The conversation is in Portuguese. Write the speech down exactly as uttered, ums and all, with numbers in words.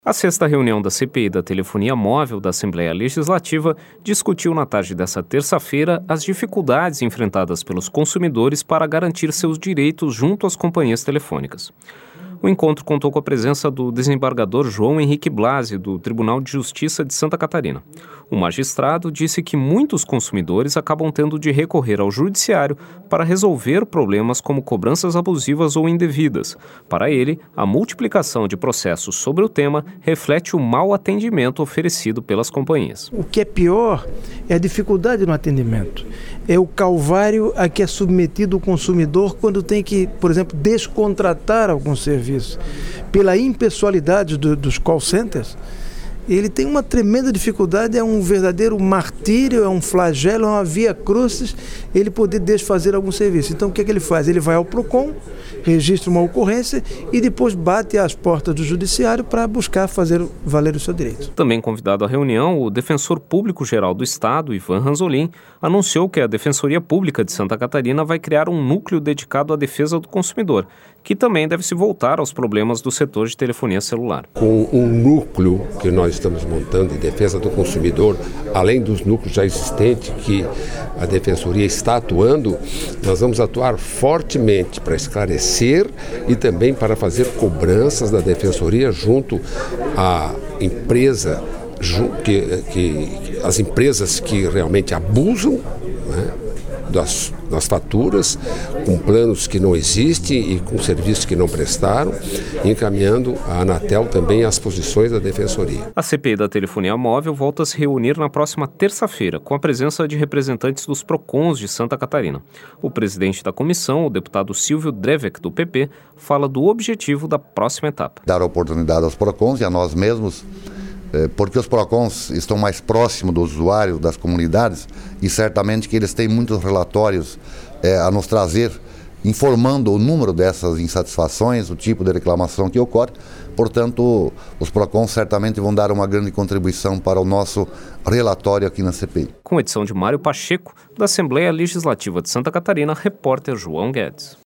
A sexta reunião da C P I da Telefonia Móvel da Assembleia Legislativa discutiu na tarde desta terça-feira as dificuldades enfrentadas pelos consumidores para garantir seus direitos junto às companhias telefônicas. O encontro contou com a presença do desembargador João Henrique Blasi, do Tribunal de Justiça de Santa Catarina. O magistrado disse que muitos consumidores acabam tendo de recorrer ao judiciário para resolver problemas como cobranças abusivas ou indevidas. Para ele, a multiplicação de processos sobre o tema reflete o mau atendimento oferecido pelas companhias. O que é pior é a dificuldade no atendimento. É o calvário a que é submetido o consumidor quando tem que, por exemplo, descontratar algum serviço. Pela impessoalidade do, dos call centers, ele tem uma tremenda dificuldade, é um verdadeiro martírio, é um flagelo, é uma via crucis ele poder desfazer algum serviço. Então o que é que ele faz? Ele vai ao PROCON, registra uma ocorrência e depois bate às portas do judiciário para buscar fazer valer o seu direito. Também convidado à reunião, o defensor público-geral do Estado, Ivan Ranzolin, anunciou que a Defensoria Pública de Santa Catarina vai criar um núcleo dedicado à defesa do consumidor, que também deve se voltar aos problemas do setor de telefonia celular. Com um núcleo que nós estamos montando em defesa do consumidor, além dos núcleos já existentes que a Defensoria está atuando, nós vamos atuar fortemente para esclarecer e também para fazer cobranças da Defensoria junto à empresa, que, que, as empresas que realmente abusam, né, das, das faturas, com planos que não existem e com serviços que não prestaram, encaminhando a Anatel também às posições da Defensoria. A C P I da Telefonia Móvel volta a se reunir na próxima terça-feira, com a presença de representantes dos PROCONs de Santa Catarina. O presidente da comissão, o deputado Silvio Drevec, do P P, fala do objetivo da próxima etapa. Dar a oportunidade aos PROCONs e a nós mesmos, porque os PROCONs estão mais próximos dos usuários, das comunidades, e certamente que eles têm muitos relatórios é, a nos trazer, informando o número dessas insatisfações, o tipo de reclamação que ocorre. Portanto, os PROCONs certamente vão dar uma grande contribuição para o nosso relatório aqui na C P I. Com edição de Mário Pacheco, da Assembleia Legislativa de Santa Catarina, repórter João Guedes.